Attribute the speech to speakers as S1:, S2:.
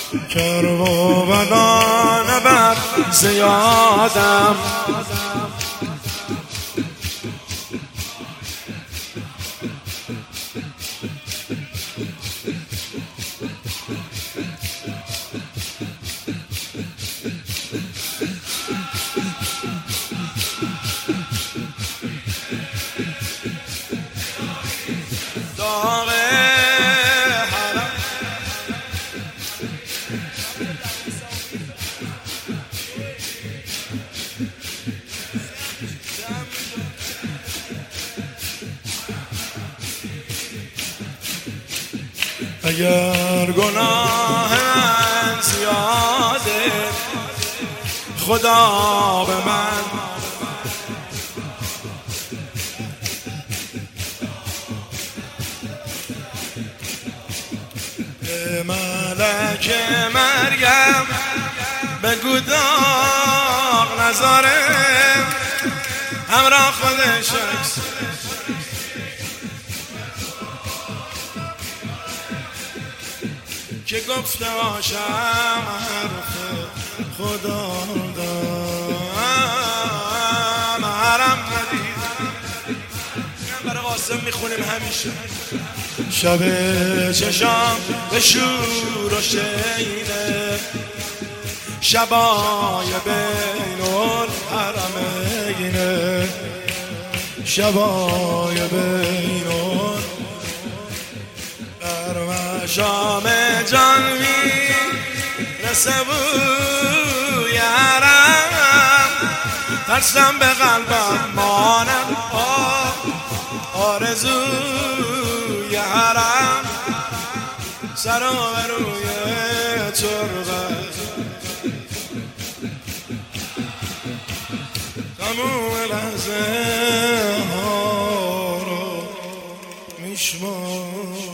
S1: کرب و بدان بر زیادم داغ حرم اگر گناه من زیاده خدا به من ملک مریم بگو داغ نذاره همراه خودش که گفته باشم حرف خدا دارم حرم ندید برای قاسم میخونیم همیشه شب چشام به شور و شینه شبای بین الحرمینه شبای بین در مشام جان میرسه بوی حرم ترسم به قلبم مانم آرزوی حرم سر و روی تربت تموم لحظه ها رو میشمار